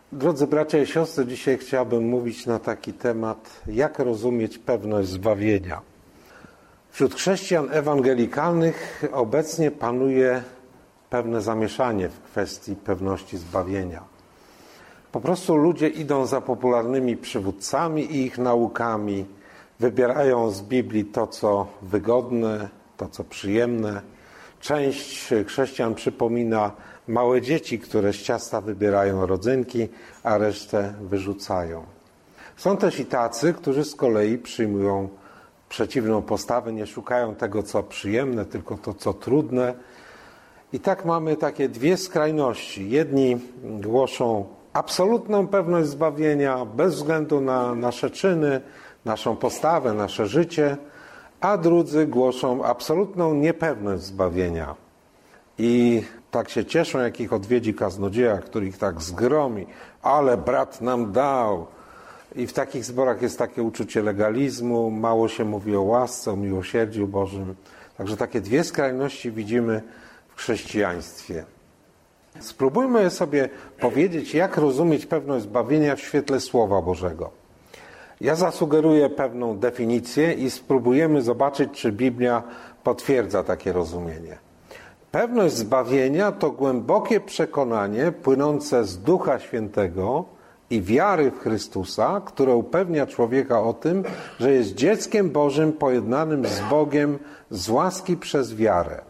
Drodzy bracia i siostry, dzisiaj chciałbym mówić na taki temat, jak rozumieć pewność zbawienia. Wśród chrześcijan ewangelikalnych obecnie panuje pewne zamieszanie w kwestii pewności zbawienia. Po prostu ludzie idą za popularnymi przywódcami i ich naukami, wybierają z Biblii to, co wygodne, to, co przyjemne. Część chrześcijan przypomina małe dzieci, które z ciasta wybierają rodzynki, a resztę wyrzucają. Są też i tacy, którzy z kolei przyjmują przeciwną postawę, nie szukają tego, co przyjemne, tylko to, co trudne. I tak mamy takie dwie skrajności. Jedni głoszą absolutną pewność zbawienia bez względu na nasze czyny, naszą postawę, nasze życie, a drudzy głoszą absolutną niepewność zbawienia. I tak się cieszą, jak ich odwiedzi kaznodzieja, który ich tak zgromi. Ale brat nam dał. I w takich zborach jest takie uczucie legalizmu, mało się mówi o łasce, o miłosierdziu Bożym. Także takie dwie skrajności widzimy w chrześcijaństwie. Spróbujmy sobie powiedzieć, jak rozumieć pewność zbawienia w świetle Słowa Bożego. Ja zasugeruję pewną definicję i spróbujemy zobaczyć, czy Biblia potwierdza takie rozumienie. Pewność zbawienia to głębokie przekonanie płynące z Ducha Świętego i wiary w Chrystusa, które upewnia człowieka o tym, że jest dzieckiem Bożym pojednanym z Bogiem z łaski przez wiarę.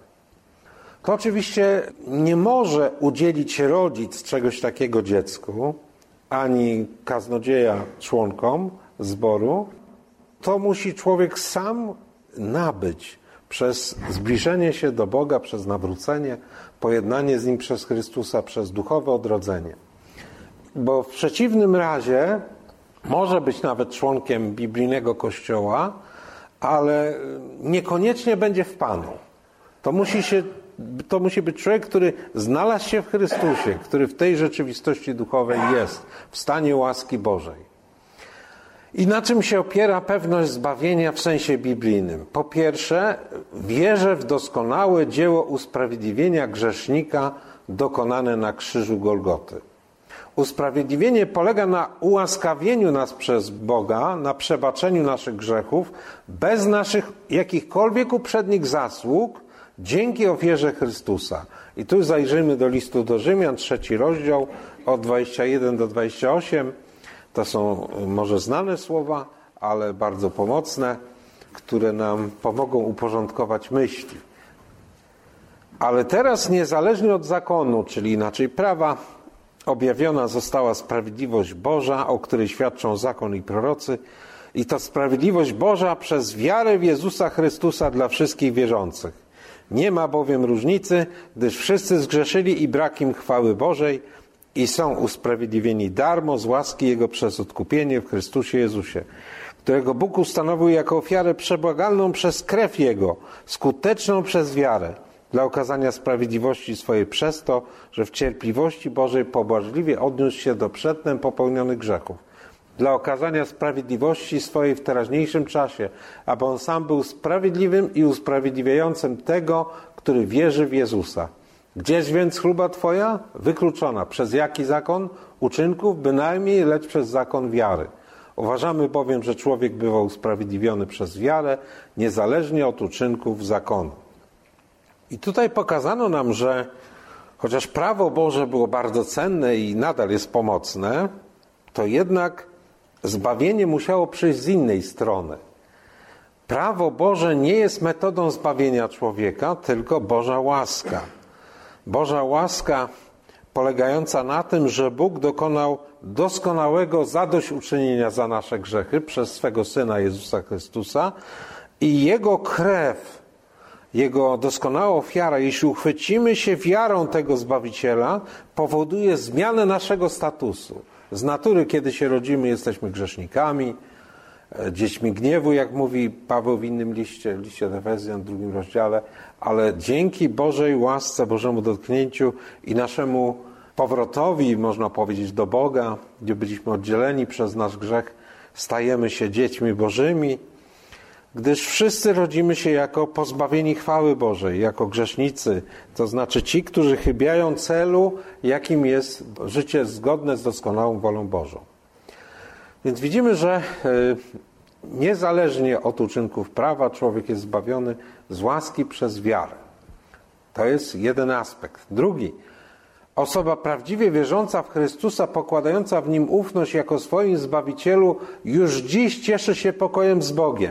To oczywiście nie może udzielić rodzic czegoś takiego dziecku, ani kaznodzieja członkom zboru. To musi człowiek sam nabyć przez zbliżenie się do Boga, przez nawrócenie, pojednanie z Nim przez Chrystusa, przez duchowe odrodzenie. Bo w przeciwnym razie może być nawet członkiem biblijnego kościoła, ale niekoniecznie będzie w Panu. To musi być człowiek, który znalazł się w Chrystusie, który w tej rzeczywistości duchowej jest, w stanie łaski Bożej. I na czym się opiera pewność zbawienia w sensie biblijnym? Po pierwsze, wierzę w doskonałe dzieło usprawiedliwienia grzesznika dokonane na krzyżu Golgoty. Usprawiedliwienie polega na ułaskawieniu nas przez Boga, na przebaczeniu naszych grzechów, bez naszych jakichkolwiek uprzednich zasług, dzięki ofierze Chrystusa. I tu zajrzyjmy do listu do Rzymian, 3 rozdział, od 21 do 28. To są może znane słowa, ale bardzo pomocne, które nam pomogą uporządkować myśli. Ale teraz niezależnie od zakonu, czyli inaczej prawa, objawiona została sprawiedliwość Boża, o której świadczą zakon i prorocy. I to sprawiedliwość Boża przez wiarę w Jezusa Chrystusa dla wszystkich wierzących. Nie ma bowiem różnicy, gdyż wszyscy zgrzeszyli i brak im chwały Bożej i są usprawiedliwieni darmo z łaski Jego przez odkupienie w Chrystusie Jezusie, którego Bóg ustanowił jako ofiarę przebłagalną przez krew Jego, skuteczną przez wiarę, dla okazania sprawiedliwości swojej przez to, że w cierpliwości Bożej pobłażliwie odniósł się do przedtem popełnionych grzechów. Dla okazania sprawiedliwości swojej w teraźniejszym czasie, aby On sam był sprawiedliwym i usprawiedliwiającym tego, który wierzy w Jezusa. Gdzież więc chluba Twoja? Wykluczona. Przez jaki zakon? Uczynków? Bynajmniej, lecz przez zakon wiary. Uważamy bowiem, że człowiek bywa usprawiedliwiony przez wiarę, niezależnie od uczynków zakonu. I tutaj pokazano nam, że chociaż prawo Boże było bardzo cenne i nadal jest pomocne, to jednak zbawienie musiało przyjść z innej strony. Prawo Boże nie jest metodą zbawienia człowieka, tylko Boża łaska. Boża łaska polegająca na tym, że Bóg dokonał doskonałego zadośćuczynienia za nasze grzechy przez swego Syna Jezusa Chrystusa i Jego krew, Jego doskonała ofiara, jeśli uchwycimy się wiarą tego Zbawiciela, powoduje zmianę naszego statusu. Z natury, kiedy się rodzimy, jesteśmy grzesznikami, dziećmi gniewu, jak mówi Paweł w innym liście do Efezjan, w 2 rozdziale, ale dzięki Bożej łasce, Bożemu dotknięciu i naszemu powrotowi, można powiedzieć, do Boga, gdzie byliśmy oddzieleni przez nasz grzech, stajemy się dziećmi Bożymi. Gdyż wszyscy rodzimy się jako pozbawieni chwały Bożej, jako grzesznicy, to znaczy ci, którzy chybiają celu, jakim jest życie zgodne z doskonałą wolą Bożą. Więc widzimy, że niezależnie od uczynków prawa człowiek jest zbawiony z łaski przez wiarę. To jest jeden aspekt. Drugi, osoba prawdziwie wierząca w Chrystusa, pokładająca w Nim ufność jako swoim Zbawicielu, już dziś cieszy się pokojem z Bogiem.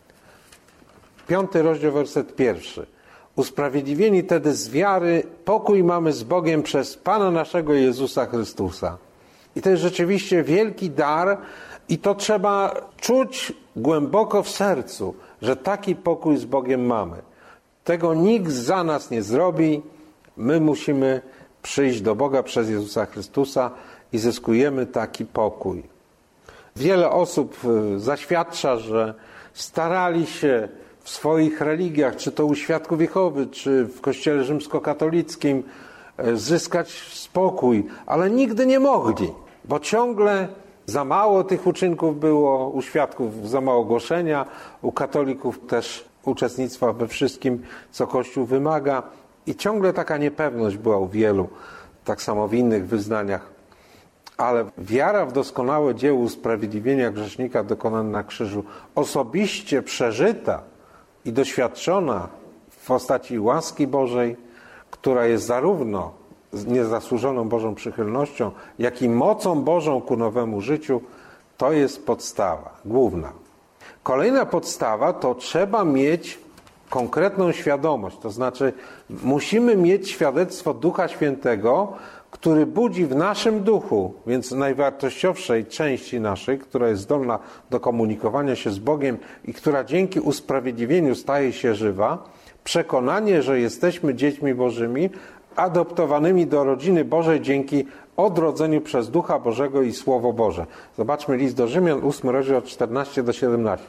5 rozdział, werset 1. Usprawiedliwieni tedy z wiary, pokój mamy z Bogiem przez Pana naszego Jezusa Chrystusa. I to jest rzeczywiście wielki dar i to trzeba czuć głęboko w sercu, że taki pokój z Bogiem mamy. Tego nikt za nas nie zrobi. My musimy przyjść do Boga przez Jezusa Chrystusa i zyskujemy taki pokój. Wiele osób zaświadcza, że starali się w swoich religiach, czy to u Świadków Jehowy, czy w Kościele rzymskokatolickim, zyskać spokój, ale nigdy nie mogli, bo ciągle za mało tych uczynków było, u świadków za mało głoszenia, u katolików też uczestnictwa we wszystkim, co Kościół wymaga i ciągle taka niepewność była u wielu, tak samo w innych wyznaniach. Ale wiara w doskonałe dzieło usprawiedliwienia grzesznika dokonane na krzyżu, osobiście przeżyta i doświadczona w postaci łaski Bożej, która jest zarówno niezasłużoną Bożą przychylnością, jak i mocą Bożą ku nowemu życiu, to jest podstawa główna. Kolejna podstawa to trzeba mieć konkretną świadomość, to znaczy musimy mieć świadectwo Ducha Świętego, który budzi w naszym duchu, więc najwartościowszej części naszej, która jest zdolna do komunikowania się z Bogiem i która dzięki usprawiedliwieniu staje się żywa, przekonanie, że jesteśmy dziećmi Bożymi, adoptowanymi do rodziny Bożej dzięki odrodzeniu przez Ducha Bożego i Słowo Boże. Zobaczmy list do Rzymian, 8 rozdział, 14-17.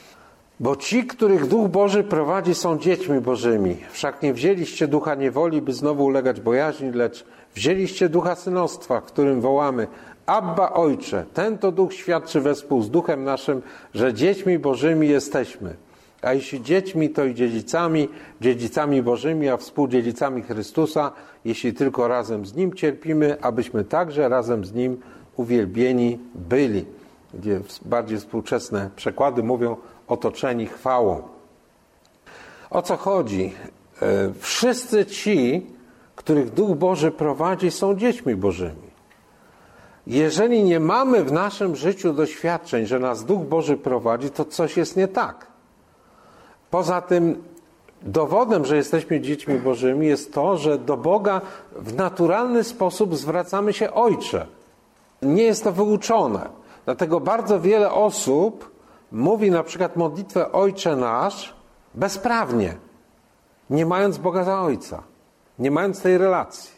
Bo ci, których Duch Boży prowadzi, są dziećmi Bożymi. Wszak nie wzięliście ducha niewoli, by znowu ulegać bojaźni, lecz wzięliście ducha synostwa, w którym wołamy: Abba, Ojcze. Ten to duch świadczy wespół z duchem naszym, że dziećmi Bożymi jesteśmy. A jeśli dziećmi, to i dziedzicami Bożymi, a współdziedzicami Chrystusa, jeśli tylko razem z Nim cierpimy, abyśmy także razem z Nim uwielbieni byli. Gdzie bardziej współczesne przekłady mówią: otoczeni chwałą. O co chodzi? Wszyscy ci, których Duch Boży prowadzi, są dziećmi Bożymi. Jeżeli nie mamy w naszym życiu doświadczeń, że nas Duch Boży prowadzi, to coś jest nie tak. Poza tym dowodem, że jesteśmy dziećmi Bożymi, jest to, że do Boga w naturalny sposób zwracamy się Ojcze. Nie jest to wyuczone. Dlatego bardzo wiele osób mówi na przykład modlitwę Ojcze Nasz bezprawnie, nie mając Boga za Ojca, nie mając tej relacji.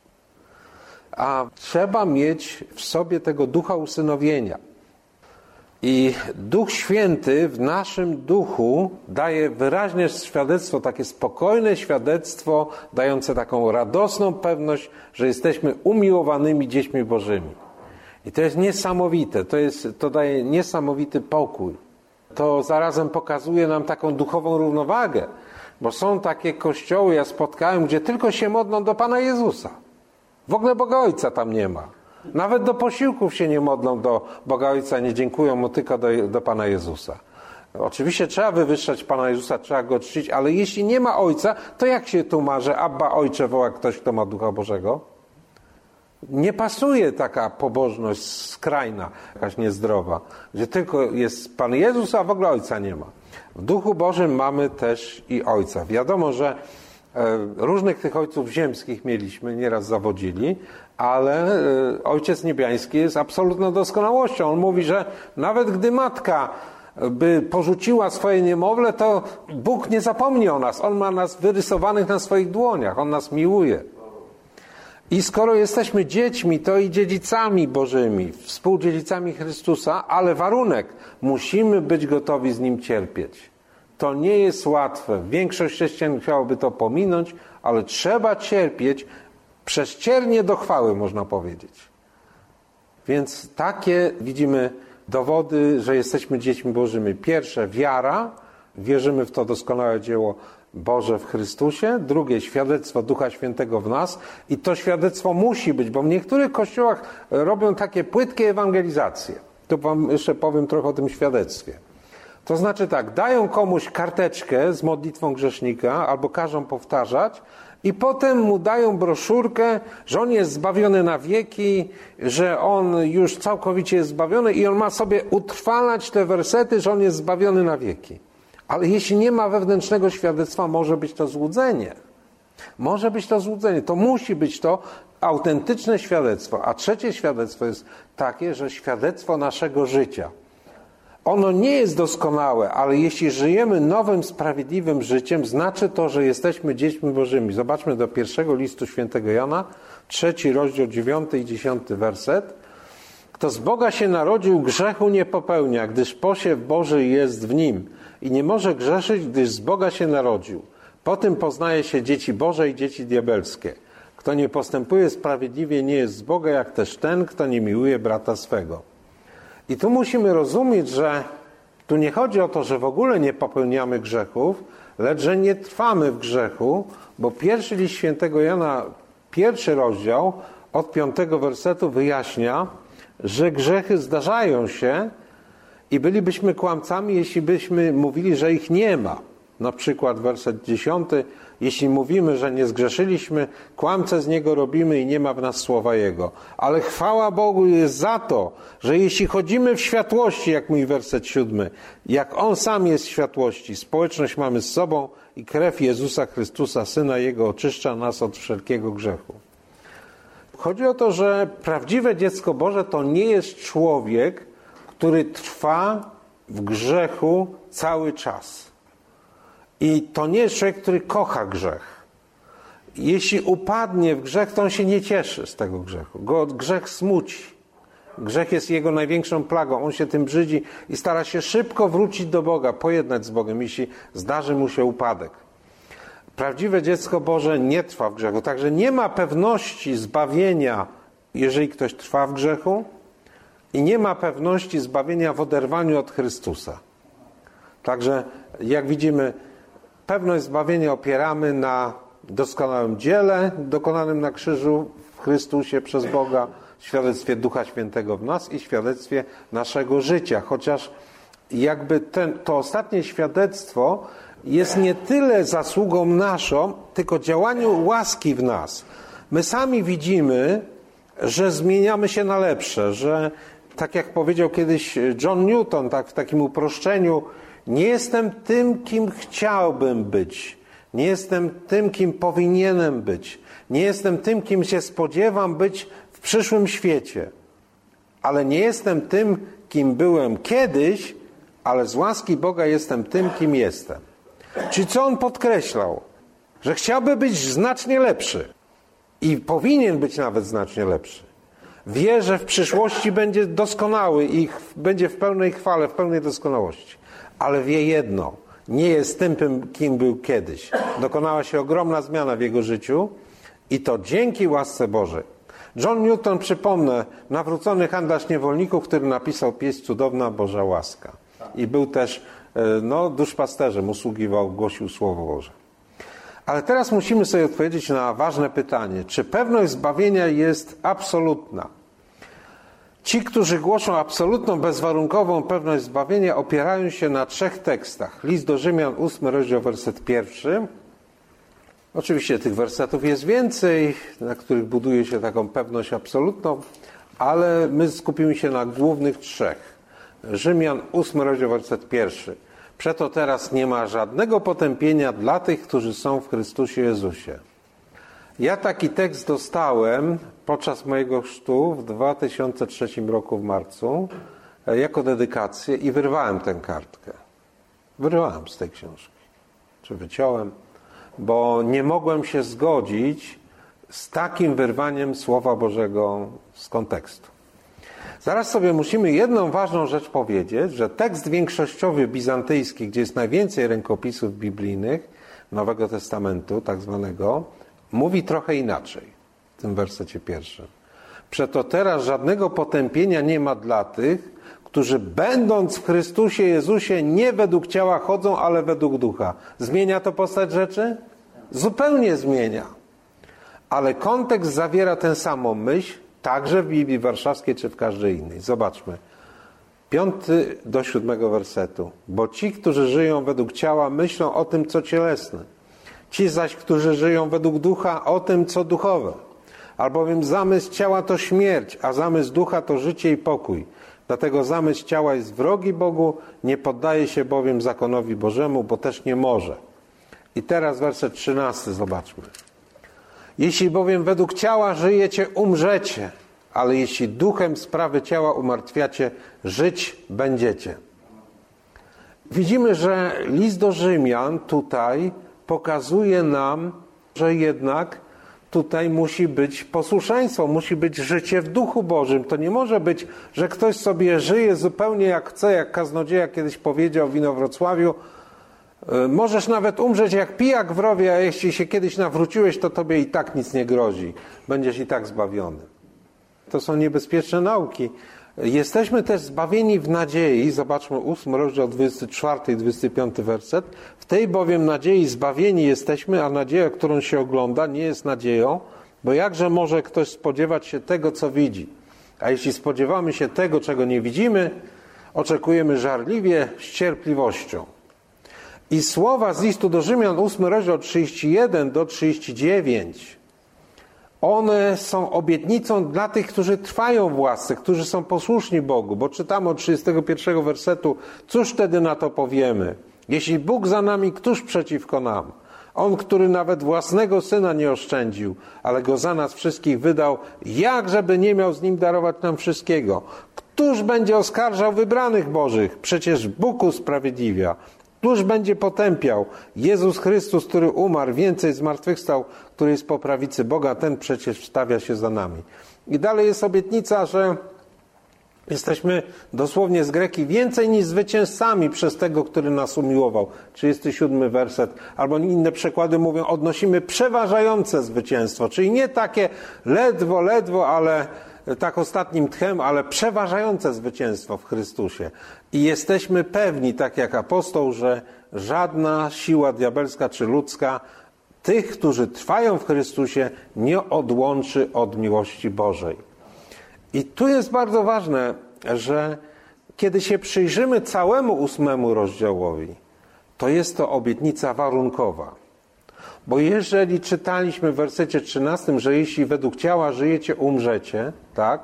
A trzeba mieć w sobie tego ducha usynowienia. I Duch Święty w naszym duchu daje wyraźne świadectwo, takie spokojne świadectwo, dające taką radosną pewność, że jesteśmy umiłowanymi dziećmi Bożymi. I to jest niesamowite, to daje niesamowity pokój. To zarazem pokazuje nam taką duchową równowagę, bo są takie kościoły, ja spotkałem, gdzie tylko się modlą do Pana Jezusa. W ogóle Boga Ojca tam nie ma. Nawet do posiłków się nie modlą do Boga Ojca, nie dziękują mu tylko do Pana Jezusa. Oczywiście trzeba wywyższać Pana Jezusa, trzeba Go czcić, ale jeśli nie ma Ojca, to jak się tłumaczy, że Abba, Ojcze woła ktoś, kto ma Ducha Bożego? Nie pasuje taka pobożność skrajna, jakaś niezdrowa, gdzie tylko jest Pan Jezus, a w ogóle Ojca nie ma. W Duchu Bożym mamy też i Ojca. Wiadomo, że różnych tych ojców ziemskich mieliśmy, nieraz zawodzili, ale Ojciec Niebiański jest absolutną doskonałością. On mówi, że nawet gdy matka by porzuciła swoje niemowlę, to Bóg nie zapomni o nas. On ma nas wyrysowanych na swoich dłoniach. On nas miłuje. I skoro jesteśmy dziećmi, to i dziedzicami Bożymi, współdziedzicami Chrystusa, ale warunek, musimy być gotowi z Nim cierpieć. To nie jest łatwe. Większość chrześcijan chciałoby to pominąć, ale trzeba cierpieć przezciernie do chwały, można powiedzieć. Więc takie widzimy dowody, że jesteśmy dziećmi Bożymi. Pierwsze, wiara, wierzymy w to doskonałe dzieło Boże w Chrystusie. Drugie, świadectwo Ducha Świętego w nas. I to świadectwo musi być, bo w niektórych kościołach robią takie płytkie ewangelizacje. Tu wam jeszcze powiem trochę o tym świadectwie. To znaczy tak, dają komuś karteczkę z modlitwą grzesznika albo każą powtarzać i potem mu dają broszurkę, że on jest zbawiony na wieki, że on już całkowicie jest zbawiony i on ma sobie utrwalać te wersety, że on jest zbawiony na wieki. Ale jeśli nie ma wewnętrznego świadectwa, może być to złudzenie. Może być to złudzenie. To musi być to autentyczne świadectwo. A trzecie świadectwo jest takie, że świadectwo naszego życia. Ono nie jest doskonałe, ale jeśli żyjemy nowym, sprawiedliwym życiem, znaczy to, że jesteśmy dziećmi Bożymi. Zobaczmy do pierwszego listu świętego Jana, 3 rozdział, 9 i 10 werset. Kto z Boga się narodził, grzechu nie popełnia, gdyż posiew Boży jest w nim i nie może grzeszyć, gdyż z Boga się narodził. Po tym poznaje się dzieci Boże i dzieci diabelskie. Kto nie postępuje sprawiedliwie, nie jest z Boga, jak też ten, kto nie miłuje brata swego. I tu musimy rozumieć, że tu nie chodzi o to, że w ogóle nie popełniamy grzechów, lecz że nie trwamy w grzechu, bo pierwszy list świętego Jana, 1 rozdział, od 5 wersetu wyjaśnia, że grzechy zdarzają się i bylibyśmy kłamcami, jeśli byśmy mówili, że ich nie ma. Na przykład werset 10. Jeśli mówimy, że nie zgrzeszyliśmy, kłamcę z niego robimy i nie ma w nas słowa Jego. Ale chwała Bogu jest za to, że jeśli chodzimy w światłości, jak mówi werset 7, jak On sam jest w światłości, społeczność mamy z sobą i krew Jezusa Chrystusa, Syna Jego, oczyszcza nas od wszelkiego grzechu. Chodzi o to, że prawdziwe dziecko Boże to nie jest człowiek, który trwa w grzechu cały czas. I to nie jest człowiek, który kocha grzech. Jeśli upadnie w grzech, to on się nie cieszy z tego grzechu. Grzech smuci. Grzech jest jego największą plagą. On się tym brzydzi i stara się szybko wrócić do Boga, pojednać z Bogiem, jeśli zdarzy mu się upadek. Prawdziwe dziecko Boże nie trwa w grzechu. Także nie ma pewności zbawienia, jeżeli ktoś trwa w grzechu, i nie ma pewności zbawienia w oderwaniu od Chrystusa. Także, jak widzimy, pewność zbawienia opieramy na doskonałym dziele dokonanym na krzyżu w Chrystusie przez Boga, świadectwie Ducha Świętego w nas i świadectwie naszego życia. Chociaż jakby to ostatnie świadectwo jest nie tyle zasługą naszą, tylko działaniu łaski w nas. My sami widzimy, że zmieniamy się na lepsze, że tak jak powiedział kiedyś John Newton, tak w takim uproszczeniu, nie jestem tym, kim chciałbym być. Nie jestem tym, kim powinienem być. Nie jestem tym, kim się spodziewam być w przyszłym świecie. Ale nie jestem tym, kim byłem kiedyś, ale z łaski Boga jestem tym, kim jestem. Czyli co on podkreślał? Że chciałby być znacznie lepszy. I powinien być nawet znacznie lepszy. Wie, że w przyszłości będzie doskonały i będzie w pełnej chwale, w pełnej doskonałości. Ale wie jedno, nie jest tym, kim był kiedyś. Dokonała się ogromna zmiana w jego życiu i to dzięki łasce Bożej. John Newton, przypomnę, nawrócony handlarz niewolników, który napisał pieśń Cudowna Boża Łaska. I był też duszpasterzem, usługiwał, głosił Słowo Boże. Ale teraz musimy sobie odpowiedzieć na ważne pytanie. Czy pewność zbawienia jest absolutna? Ci, którzy głoszą absolutną, bezwarunkową pewność zbawienia, opierają się na 3 tekstach. List do Rzymian, 8 rozdział, werset 1. Oczywiście tych wersetów jest więcej, na których buduje się taką pewność absolutną, ale my skupimy się na głównych 3. Rzymian, 8 rozdział, werset 1. Przeto teraz nie ma żadnego potępienia dla tych, którzy są w Chrystusie Jezusie. Ja taki tekst dostałem podczas mojego chrztu w 2003 roku w marcu jako dedykację i wyrwałem tę kartkę. Wyrwałem z tej książki. Czy wyciąłem? Bo nie mogłem się zgodzić z takim wyrwaniem Słowa Bożego z kontekstu. Zaraz sobie musimy jedną ważną rzecz powiedzieć, że tekst większościowy bizantyjski, gdzie jest najwięcej rękopisów biblijnych Nowego Testamentu, tak zwanego, mówi trochę inaczej w tym wersecie 1. Przeto teraz żadnego potępienia nie ma dla tych, którzy będąc w Chrystusie Jezusie nie według ciała chodzą, ale według ducha. Zmienia to postać rzeczy? Zupełnie zmienia. Ale kontekst zawiera tę samą myśl, także w Biblii Warszawskiej czy w każdej innej. Zobaczmy. 5 do 7 wersetu. Bo ci, którzy żyją według ciała, myślą o tym, co cielesne. Ci zaś, którzy żyją według ducha, o tym, co duchowe. Albowiem zamysł ciała to śmierć, a zamysł ducha to życie i pokój. Dlatego zamysł ciała jest wrogi Bogu, nie poddaje się bowiem zakonowi Bożemu, bo też nie może. I teraz werset 13, zobaczmy. Jeśli bowiem według ciała żyjecie, umrzecie, ale jeśli duchem sprawy ciała umartwiacie, żyć będziecie. Widzimy, że list do Rzymian tutaj pokazuje nam, że jednak tutaj musi być posłuszeństwo, musi być życie w Duchu Bożym. To nie może być, że ktoś sobie żyje zupełnie jak chce, jak kaznodzieja kiedyś powiedział w Inowrocławiu. Możesz nawet umrzeć jak pijak w rowie, a jeśli się kiedyś nawróciłeś, to tobie i tak nic nie grozi. Będziesz i tak zbawiony. To są niebezpieczne nauki. Jesteśmy też zbawieni w nadziei. Zobaczmy 8 rozdział 24 i 25 werset. W tej bowiem nadziei zbawieni jesteśmy, a nadzieja, którą się ogląda, nie jest nadzieją, bo jakże może ktoś spodziewać się tego, co widzi? A jeśli spodziewamy się tego, czego nie widzimy, oczekujemy żarliwie, z cierpliwością. I słowa z listu do Rzymian, 8 rozdział 31 do 39, one są obietnicą dla tych, którzy trwają w łasce, którzy są posłuszni Bogu, bo czytamy od 31 wersetu, cóż wtedy na to powiemy? Jeśli Bóg za nami, któż przeciwko nam? On, który nawet własnego Syna nie oszczędził, ale Go za nas wszystkich wydał, jakżeby nie miał z Nim darować nam wszystkiego? Któż będzie oskarżał wybranych Bożych? Przecież Bóg usprawiedliwia. Któż będzie potępiał? Jezus Chrystus, który umarł, więcej zmartwychwstał, który jest po prawicy Boga, ten przecież wstawia się za nami. I dalej jest obietnica, że jesteśmy dosłownie z Greki więcej niż zwycięzcami przez tego, który nas umiłował. 37 werset. Albo inne przekłady mówią, odnosimy przeważające zwycięstwo. Czyli nie takie ledwo, ale tak ostatnim tchem, ale przeważające zwycięstwo w Chrystusie. I jesteśmy pewni, tak jak apostoł, że żadna siła diabelska czy ludzka tych, którzy trwają w Chrystusie, nie odłączy od miłości Bożej. I tu jest bardzo ważne, że kiedy się przyjrzymy całemu 8 rozdziałowi, to jest to obietnica warunkowa. Bo jeżeli czytaliśmy w wersecie 13, że jeśli według ciała żyjecie, umrzecie, tak?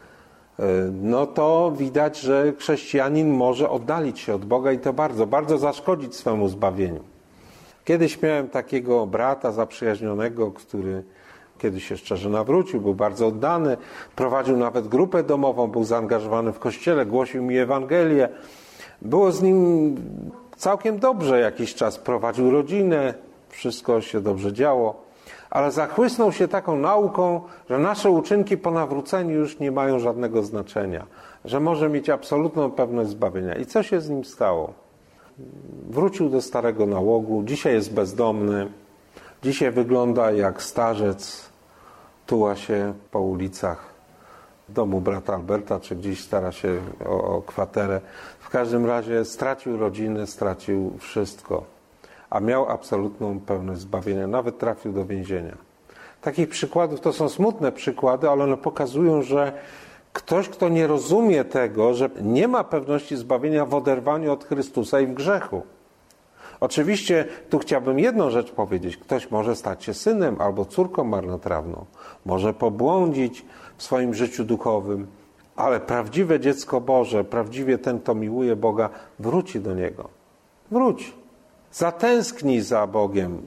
No to widać, że chrześcijanin może oddalić się od Boga i to bardzo zaszkodzić swemu zbawieniu. Kiedyś miałem takiego brata zaprzyjaźnionego, który kiedyś się szczerze nawrócił, był bardzo oddany, prowadził nawet grupę domową, był zaangażowany w kościele, głosił mi Ewangelię. Było z nim całkiem dobrze jakiś czas, prowadził rodzinę, wszystko się dobrze działo, ale zachłysnął się taką nauką, że nasze uczynki po nawróceniu już nie mają żadnego znaczenia, że może mieć absolutną pewność zbawienia. I co się z nim stało? Wrócił do starego nałogu, dzisiaj jest bezdomny, dzisiaj wygląda jak starzec, tuła się po ulicach domu brata Alberta, czy gdzieś stara się o kwaterę. W każdym razie stracił rodzinę, stracił wszystko, a miał absolutną pewność zbawienia, nawet trafił do więzienia. Takich przykładów, to są smutne przykłady, ale one pokazują, że ktoś, kto nie rozumie tego, że nie ma pewności zbawienia w oderwaniu od Chrystusa i w grzechu. Oczywiście tu chciałbym jedną rzecz powiedzieć. Ktoś może stać się synem albo córką marnotrawną. Może pobłądzić w swoim życiu duchowym, ale prawdziwe dziecko Boże, prawdziwie ten, kto miłuje Boga, wróci do Niego. Wróci. Zatęskni za Bogiem.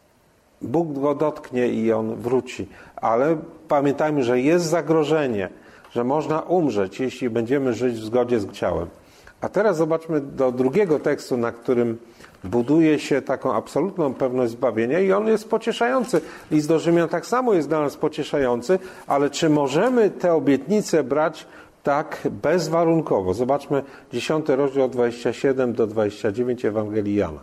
Bóg go dotknie i on wróci. Ale pamiętajmy, że jest zagrożenie, że można umrzeć, jeśli będziemy żyć w zgodzie z ciałem. A teraz zobaczmy do drugiego tekstu, na którym buduje się taką absolutną pewność zbawienia i on jest pocieszający. List do Rzymian tak samo jest dla nas pocieszający, ale czy możemy te obietnice brać tak bezwarunkowo? Zobaczmy 10 rozdział 27 do 29 Ewangelii Jana.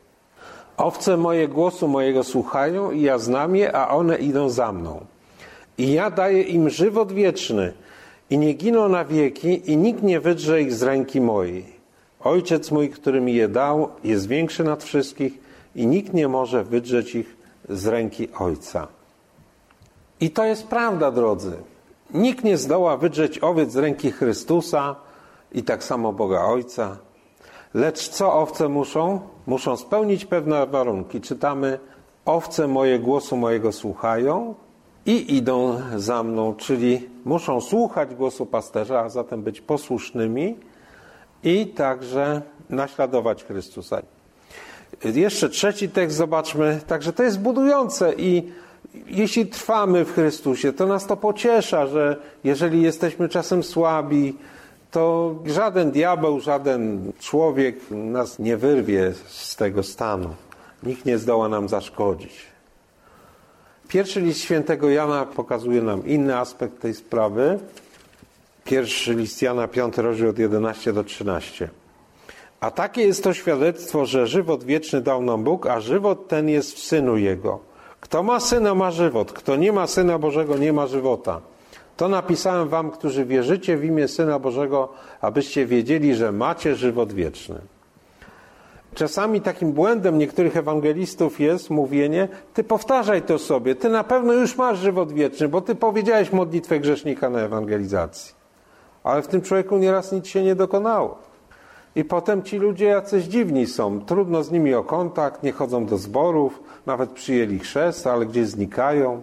Owce moje głosu mojego słuchają i ja znam je, a one idą za mną. I ja daję im żywot wieczny i nie giną na wieki i nikt nie wydrze ich z ręki mojej. Ojciec mój, który mi je dał, jest większy nad wszystkich i nikt nie może wydrzeć ich z ręki Ojca. I to jest prawda, drodzy. Nikt nie zdoła wydrzeć owiec z ręki Chrystusa i tak samo Boga Ojca. Lecz co owce muszą? Muszą spełnić pewne warunki. Czytamy: owce moje głosu mojego słuchają i idą za mną, czyli muszą słuchać głosu pasterza, a zatem być posłusznymi i także naśladować Chrystusa. Jeszcze trzeci tekst zobaczmy. Także to jest budujące i jeśli trwamy w Chrystusie, to nas to pociesza, że jeżeli jesteśmy czasem słabi, to żaden diabeł, żaden człowiek nas nie wyrwie z tego stanu. Nikt nie zdoła nam zaszkodzić. Pierwszy list świętego Jana pokazuje nam inny aspekt tej sprawy. Pierwszy list Jana, 5 rozdział od 11 do 13. A takie jest to świadectwo, że żywot wieczny dał nam Bóg, a żywot ten jest w Synu Jego. Kto ma Syna, ma żywot. Kto nie ma Syna Bożego, nie ma żywota. To napisałem wam, którzy wierzycie w imię Syna Bożego, abyście wiedzieli, że macie żywot wieczny. Czasami takim błędem niektórych ewangelistów jest mówienie: ty powtarzaj to sobie, ty na pewno już masz żywot wieczny, bo ty powiedziałeś modlitwę grzesznika na ewangelizacji. Ale w tym człowieku nieraz nic się nie dokonało. I potem ci ludzie jacyś dziwni są. Trudno z nimi o kontakt, nie chodzą do zborów, nawet przyjęli chrzest, ale gdzieś znikają.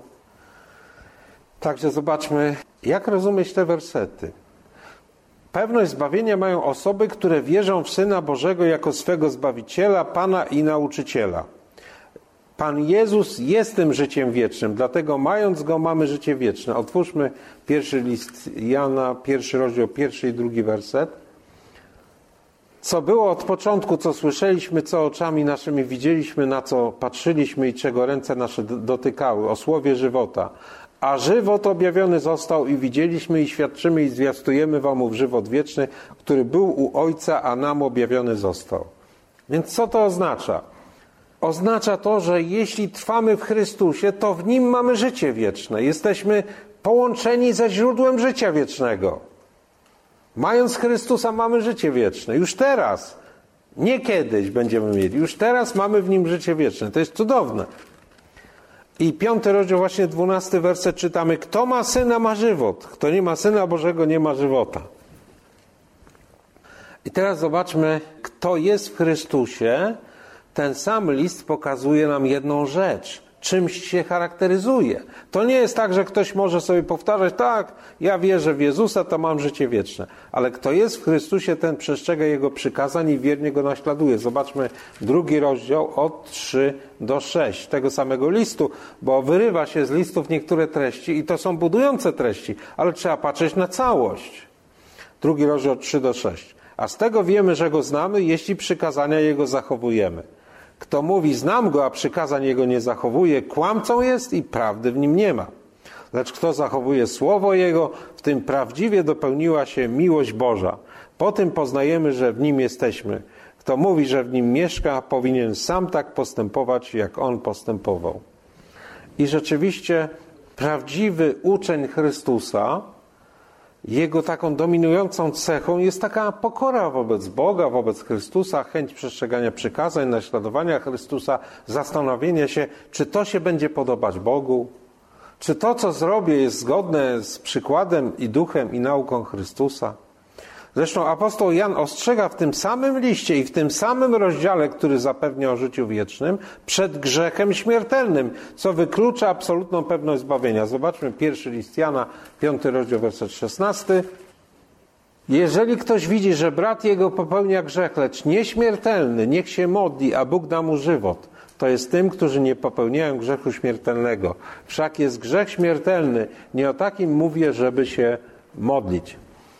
Także zobaczmy, jak rozumieć te wersety. Pewność zbawienia mają osoby, które wierzą w Syna Bożego jako swego Zbawiciela, Pana i Nauczyciela. Pan Jezus jest tym życiem wiecznym, dlatego mając Go mamy życie wieczne. Otwórzmy pierwszy list Jana, 1 rozdział, 1 i 2 werset. Co było od początku, co słyszeliśmy, co oczami naszymi widzieliśmy, na co patrzyliśmy i czego ręce nasze dotykały, o słowie żywota. A żywot objawiony został i widzieliśmy i świadczymy i zwiastujemy wam ów żywot wieczny, który był u Ojca, a nam objawiony został. Więc co to oznacza? Oznacza to, że jeśli trwamy w Chrystusie, to w Nim mamy życie wieczne. Jesteśmy połączeni ze źródłem życia wiecznego. Mając Chrystusa mamy życie wieczne. Już teraz, nie kiedyś będziemy mieli. Już teraz mamy w Nim życie wieczne. To jest cudowne. I 5 rozdział, właśnie 12 werset czytamy: kto ma Syna, ma żywot. Kto nie ma Syna Bożego, nie ma żywota. I teraz zobaczmy, kto jest w Chrystusie. Ten sam list pokazuje nam jedną rzecz. Czymś się charakteryzuje. To nie jest tak, że ktoś może sobie powtarzać: tak, ja wierzę w Jezusa, to mam życie wieczne. Ale kto jest w Chrystusie, ten przestrzega Jego przykazań i wiernie Go naśladuje. Zobaczmy 2 rozdział od 3 do 6 tego samego listu, bo wyrywa się z listów niektóre treści i to są budujące treści, ale trzeba patrzeć na całość. 2 rozdział od 3 do 6. A z tego wiemy, że Go znamy, jeśli przykazania Jego zachowujemy. Kto mówi: znam Go, a przykazań Jego nie zachowuje, kłamcą jest i prawdy w nim nie ma. Lecz kto zachowuje słowo Jego, w tym prawdziwie dopełniła się miłość Boża. Po tym poznajemy, że w Nim jesteśmy. Kto mówi, że w Nim mieszka, powinien sam tak postępować, jak On postępował. I rzeczywiście prawdziwy uczeń Chrystusa, jego taką dominującą cechą jest taka pokora wobec Boga, wobec Chrystusa, chęć przestrzegania przykazań, naśladowania Chrystusa, zastanowienia się, czy to się będzie podobać Bogu, czy to, co zrobię, jest zgodne z przykładem i duchem i nauką Chrystusa. Zresztą apostoł Jan ostrzega w tym samym liście i w tym samym rozdziale, który zapewnia o życiu wiecznym, przed grzechem śmiertelnym, co wyklucza absolutną pewność zbawienia. Zobaczmy 1 list Jana, 5 rozdział, werset 16. Jeżeli ktoś widzi, że brat jego popełnia grzech, lecz nieśmiertelny, niech się modli, a Bóg da mu żywot. To jest tym, którzy nie popełniają grzechu śmiertelnego. Wszak jest grzech śmiertelny. Nie o takim mówię, żeby się modlić.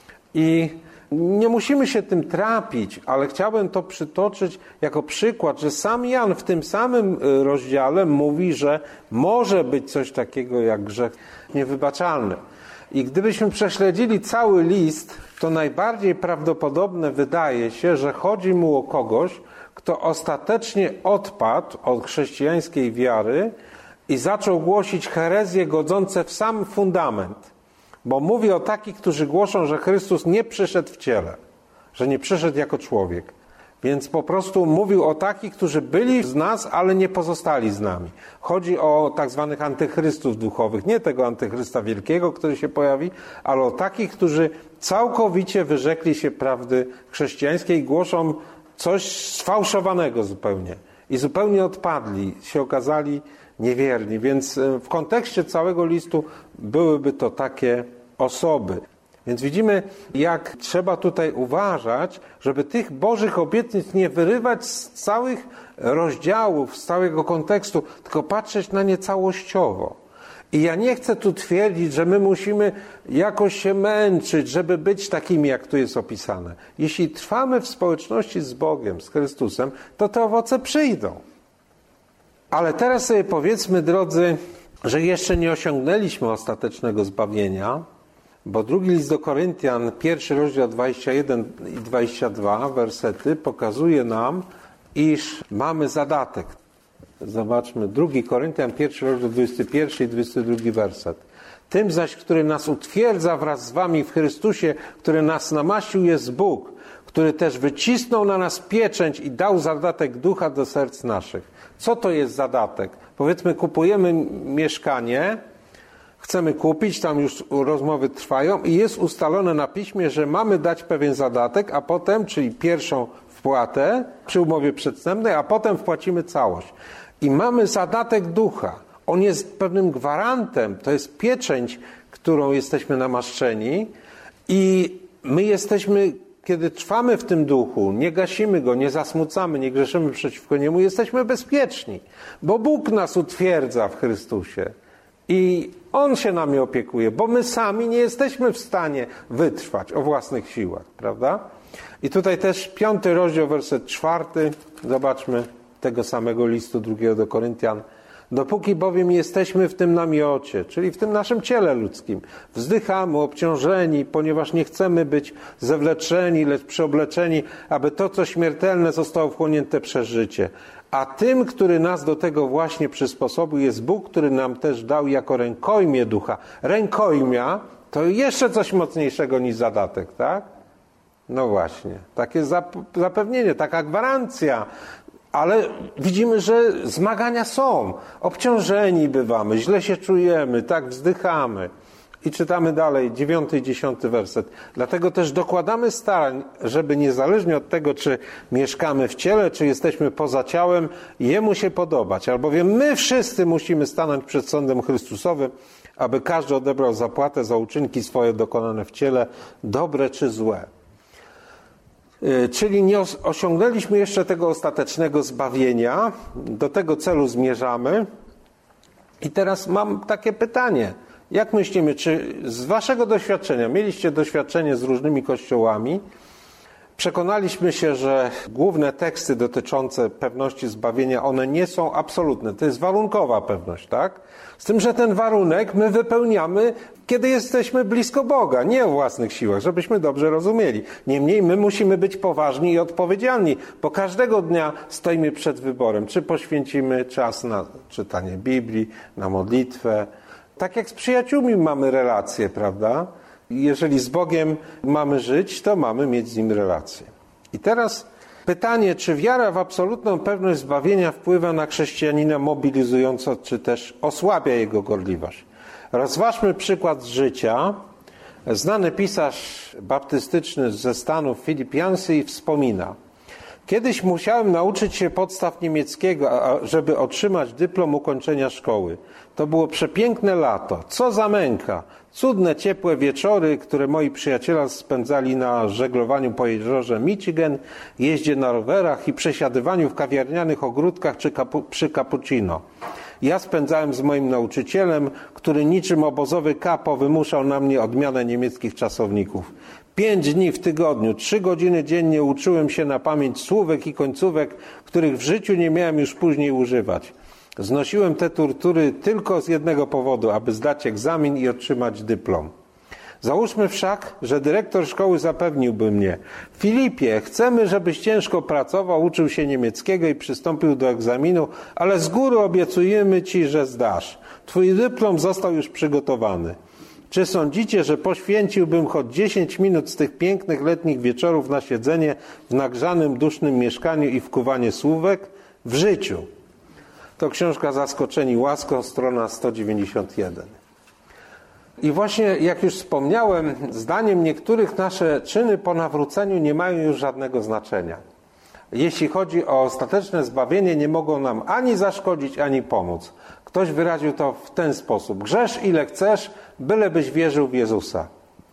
I nie musimy się tym trapić, ale chciałbym to przytoczyć jako przykład, że sam Jan w tym samym rozdziale mówi, że może być coś takiego jak grzech niewybaczalny. I gdybyśmy prześledzili cały list, to najbardziej prawdopodobne wydaje się, że chodzi mu o kogoś, kto ostatecznie odpadł od chrześcijańskiej wiary i zaczął głosić herezje godzące w sam fundament. Bo mówi o takich, którzy głoszą, że Chrystus nie przyszedł w ciele, że nie przyszedł jako człowiek. Więc po prostu mówił o takich, którzy byli z nas, ale nie pozostali z nami. Chodzi o tak zwanych antychrystów duchowych. Nie tego antychrysta wielkiego, który się pojawi, ale o takich, którzy całkowicie wyrzekli się prawdy chrześcijańskiej i głoszą coś sfałszowanego zupełnie. I zupełnie odpadli, się okazali niewierni. Więc w kontekście całego listu byłyby to takie osoby. Więc widzimy, jak trzeba tutaj uważać, żeby tych Bożych obietnic nie wyrywać z całych rozdziałów, z całego kontekstu, tylko patrzeć na nie całościowo. I ja nie chcę tu twierdzić, że my musimy jakoś się męczyć, żeby być takimi, jak tu jest opisane. Jeśli trwamy w społeczności z Bogiem, z Chrystusem, to te owoce przyjdą. Ale teraz sobie powiedzmy, drodzy, że jeszcze nie osiągnęliśmy ostatecznego zbawienia, bo drugi list do Koryntian, 1 rozdział 21 i 22 wersety pokazuje nam, iż mamy zadatek. Zobaczmy, 2 Koryntian, 1 rozdział 21 i 22 werset. Tym zaś, który nas utwierdza wraz z wami w Chrystusie, który nas namaścił, jest Bóg, który też wycisnął na nas pieczęć i dał zadatek ducha do serc naszych. Co to jest zadatek? Powiedzmy, kupujemy mieszkanie, chcemy kupić, tam już rozmowy trwają i jest ustalone na piśmie, że mamy dać pewien zadatek, a potem, czyli pierwszą wpłatę przy umowie przedwstępnej, a potem wpłacimy całość. I mamy zadatek ducha. On jest pewnym gwarantem, to jest pieczęć, którą jesteśmy namaszczeni i my jesteśmy, kiedy trwamy w tym duchu, nie gasimy go, nie zasmucamy, nie grzeszymy przeciwko niemu, jesteśmy bezpieczni, bo Bóg nas utwierdza w Chrystusie. I On się nami opiekuje, bo my sami nie jesteśmy w stanie wytrwać o własnych siłach, prawda? I tutaj też 5 rozdział, werset 4, zobaczmy tego samego listu 2 do Koryntian. Dopóki bowiem jesteśmy w tym namiocie, czyli w tym naszym ciele ludzkim, wzdychamy obciążeni, ponieważ nie chcemy być zewleczeni, lecz przyobleczeni, aby to, co śmiertelne, zostało wchłonięte przez życie. A tym, który nas do tego właśnie przysposobił, jest Bóg, który nam też dał jako rękojmię ducha. Rękojmia to jeszcze coś mocniejszego niż zadatek, tak? No właśnie, takie zapewnienie, taka gwarancja. Ale widzimy, że zmagania są. Obciążeni bywamy, źle się czujemy, tak wzdychamy. I czytamy dalej, 9 i 10 werset. Dlatego też dokładamy starań, żeby niezależnie od tego, czy mieszkamy w ciele, czy jesteśmy poza ciałem, Jemu się podobać. Albowiem my wszyscy musimy stanąć przed sądem Chrystusowym, aby każdy odebrał zapłatę za uczynki swoje dokonane w ciele, dobre czy złe. Czyli nie osiągnęliśmy jeszcze tego ostatecznego zbawienia, do tego celu zmierzamy. I teraz mam takie pytanie. Jak myślimy, czy z waszego doświadczenia, mieliście doświadczenie z różnymi kościołami, przekonaliśmy się, że główne teksty dotyczące pewności zbawienia, one nie są absolutne. To jest warunkowa pewność, tak? Z tym, że ten warunek my wypełniamy, kiedy jesteśmy blisko Boga, nie o własnych siłach, żebyśmy dobrze rozumieli. Niemniej my musimy być poważni i odpowiedzialni, bo każdego dnia stoimy przed wyborem, czy poświęcimy czas na czytanie Biblii, na modlitwę. Tak jak z przyjaciółmi mamy relacje, prawda? Jeżeli z Bogiem mamy żyć, to mamy mieć z Nim relacje. I teraz pytanie, czy wiara w absolutną pewność zbawienia wpływa na chrześcijanina mobilizująco, czy też osłabia jego gorliwość? Rozważmy przykład z życia. Znany pisarz baptystyczny ze Stanów Philip Yancey wspomina: kiedyś musiałem nauczyć się podstaw niemieckiego, żeby otrzymać dyplom ukończenia szkoły. To było przepiękne lato. Co za męka! Cudne, ciepłe wieczory, które moi przyjaciele spędzali na żeglowaniu po jeziorze Michigan, jeździe na rowerach i przesiadywaniu w kawiarnianych ogródkach czy przy cappuccino. Ja spędzałem z moim nauczycielem, który niczym obozowy kapo wymuszał na mnie odmianę niemieckich czasowników. 5 dni w tygodniu, 3 godziny dziennie uczyłem się na pamięć słówek i końcówek, których w życiu nie miałem już później używać. Znosiłem te tortury tylko z jednego powodu, aby zdać egzamin i otrzymać dyplom. Załóżmy wszak, że dyrektor szkoły zapewniłby mnie: Filipie, chcemy, żebyś ciężko pracował, uczył się niemieckiego i przystąpił do egzaminu, ale z góry obiecujemy ci, że zdasz. Twój dyplom został już przygotowany. Czy sądzicie, że poświęciłbym choć 10 minut z tych pięknych letnich wieczorów na siedzenie w nagrzanym, dusznym mieszkaniu i wkuwanie słówek? W życiu. To książka Zaskoczeni łaską, strona 191. I właśnie, jak już wspomniałem, zdaniem niektórych nasze czyny po nawróceniu nie mają już żadnego znaczenia. Jeśli chodzi o ostateczne zbawienie, nie mogą nam ani zaszkodzić, ani pomóc. Ktoś wyraził to w ten sposób: grzesz ile chcesz, bylebyś wierzył w Jezusa.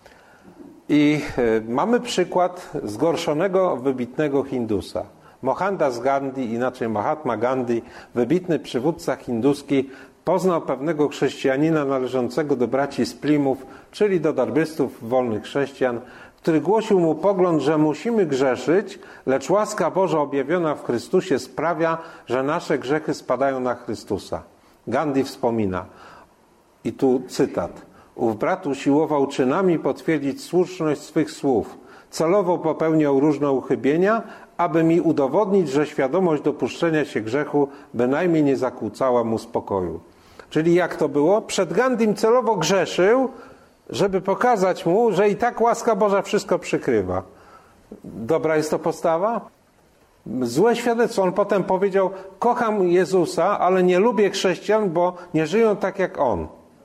I mamy przykład zgorszonego, wybitnego Hindusa. Mohandas Gandhi, inaczej Mahatma Gandhi, wybitny przywódca hinduski, poznał pewnego chrześcijanina należącego do braci z Plymouth, czyli do darbystów wolnych chrześcijan, który głosił mu pogląd, że musimy grzeszyć, lecz łaska Boża objawiona w Chrystusie sprawia, że nasze grzechy spadają na Chrystusa. Gandhi wspomina, i tu cytat: ów brat usiłował czynami potwierdzić słuszność swych słów. Celowo popełniał różne uchybienia, aby mi udowodnić, że świadomość dopuszczenia się grzechu bynajmniej nie zakłócała mu spokoju. Czyli jak to było? Przed Gandhim celowo grzeszył, żeby pokazać mu, że i tak łaska Boża wszystko przykrywa. Dobra jest to postawa? Złe świadectwo. On potem powiedział: kocham Jezusa, ale nie lubię chrześcijan, bo nie żyją tak jak On.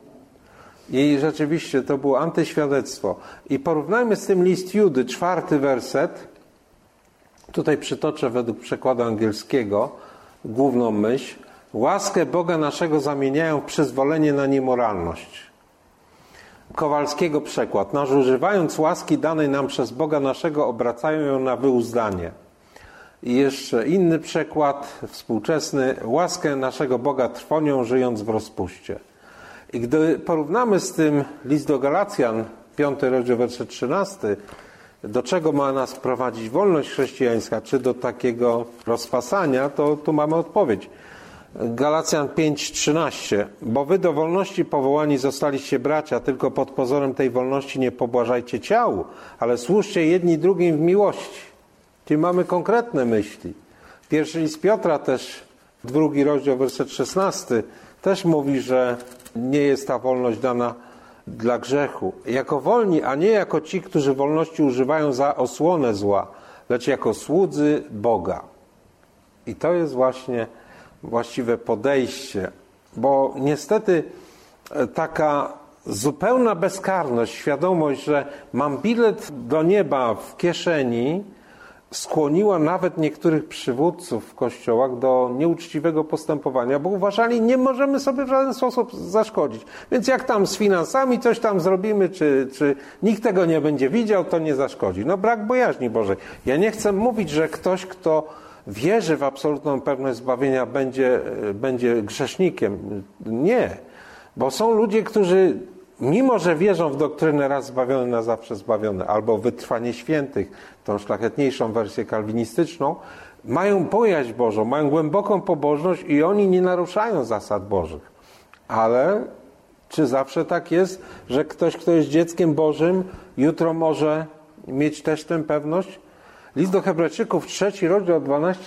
I rzeczywiście to było antyświadectwo. I porównajmy z tym list Judy, 4 werset. Tutaj przytoczę według przekładu angielskiego główną myśl. Łaskę Boga naszego zamieniają w przyzwolenie na niemoralność. Kowalskiego przekład. Nadużywając łaski danej nam przez Boga naszego, obracają ją na wyuzdanie. I jeszcze inny przekład współczesny. Łaskę naszego Boga trwonią, żyjąc w rozpuście. I gdy porównamy z tym list do Galacjan, 5 rozdział, werset 13, do czego ma nas prowadzić wolność chrześcijańska, czy do takiego rozpasania, to tu mamy odpowiedź. Galacjan 5:13. Bo wy do wolności powołani zostaliście, bracia, tylko pod pozorem tej wolności nie pobłażajcie ciału, ale służcie jedni drugim w miłości. Czyli mamy konkretne myśli. Pierwszy list Piotra też, 2 rozdział, werset 16, też mówi, że nie jest ta wolność dana dla grzechu. Jako wolni, a nie jako ci, którzy wolności używają za osłonę zła, lecz jako słudzy Boga. I to jest właśnie właściwe podejście, bo niestety taka zupełna bezkarność, świadomość, że mam bilet do nieba w kieszeni, skłoniła nawet niektórych przywódców w kościołach do nieuczciwego postępowania, bo uważali, nie możemy sobie w żaden sposób zaszkodzić. Więc jak tam z finansami coś tam zrobimy, czy nikt tego nie będzie widział, to nie zaszkodzi. No brak bojaźni Bożej. Ja nie chcę mówić, że ktoś, kto wierzy w absolutną pewność zbawienia, będzie grzesznikiem. Nie. Bo są ludzie, którzy mimo że wierzą w doktrynę raz zbawiony, na zawsze zbawiony, albo wytrwanie świętych, tą szlachetniejszą wersję kalwinistyczną, mają bojaźń Bożą, mają głęboką pobożność i oni nie naruszają zasad Bożych. Ale czy zawsze tak jest, że ktoś, kto jest dzieckiem Bożym, jutro może mieć też tę pewność? List do Hebrajczyków, 3 rozdział